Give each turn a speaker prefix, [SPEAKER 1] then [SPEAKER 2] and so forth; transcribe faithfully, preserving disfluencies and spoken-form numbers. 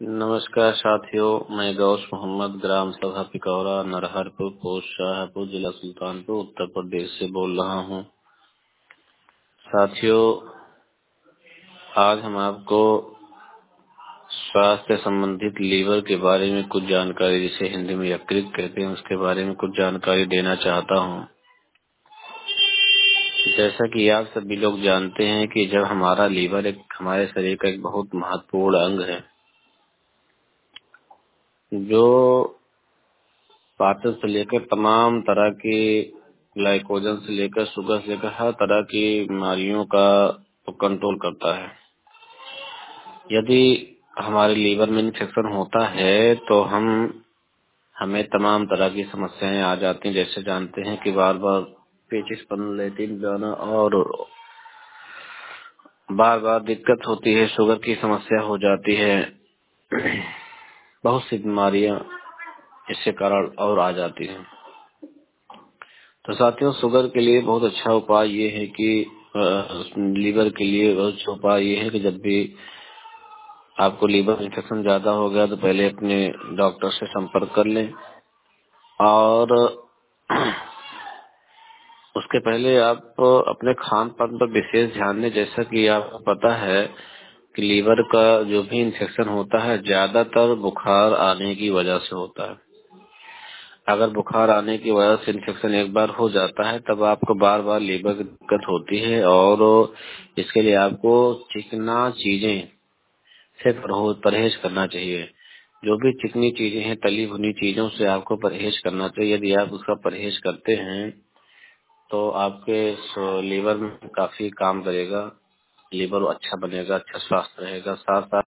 [SPEAKER 1] नमस्कार साथियों, मैं गौस मोहम्मद ग्राम सभा पिकौरा नरहरपुर पोस्ट शाहपुर जिला सुल्तानपुर उत्तर प्रदेश से बोल रहा हूं। साथियों, आज हम आपको स्वास्थ्य संबंधित लीवर के बारे में कुछ जानकारी, जिसे हिंदी में यकृत कहते हैं, उसके बारे में कुछ जानकारी देना चाहता हूं। जैसा कि आप सभी लोग जानते हैं कि जब हमारा लीवर एक हमारे शरीर का एक बहुत महत्वपूर्ण अंग है, जो पाचन से लेकर तमाम तरह के ग्लाइकोजन से लेकर शुगर से लेकर हर तरह की बीमारियों का तो कंट्रोल करता है। यदि हमारे लीवर में इन्फेक्शन होता है तो हम हमें तमाम तरह की समस्याएं आ जाती हैं। जैसे जानते हैं कि बार बार पेचिश लेटिन जाना और बार बार दिक्कत होती है, शुगर की समस्या हो जाती है, बहुत सी बीमारियां इससे कारण और आ जाती हैं। तो साथियों, शुगर के लिए बहुत अच्छा उपाय ये है कि लीवर के लिए बहुत अच्छा उपाय ये है कि जब भी आपको लीवर इन्फेक्शन ज्यादा हो गया तो पहले अपने डॉक्टर से संपर्क कर लें, और उसके पहले आप अपने खान पान पर विशेष ध्यान दें। जैसा कि आपको पता है कि लीवर का जो भी इन्फेक्शन होता है ज्यादातर बुखार आने की वजह से होता है। अगर बुखार आने की वजह से इन्फेक्शन एक बार हो जाता है तब आपको बार बार लीवर की दिक्कत होती है, और इसके लिए आपको चिकना चीजें से परहेज करना चाहिए। जो भी चिकनी चीजें हैं, तली भुनी चीजों से आपको परहेज करना चाहिए। यदि आप उसका परहेज करते हैं तो आपके लीवर में काफी काम करेगा, लीवर अच्छा बनेगा, अच्छा स्वास्थ्य रहेगा। साथ साथ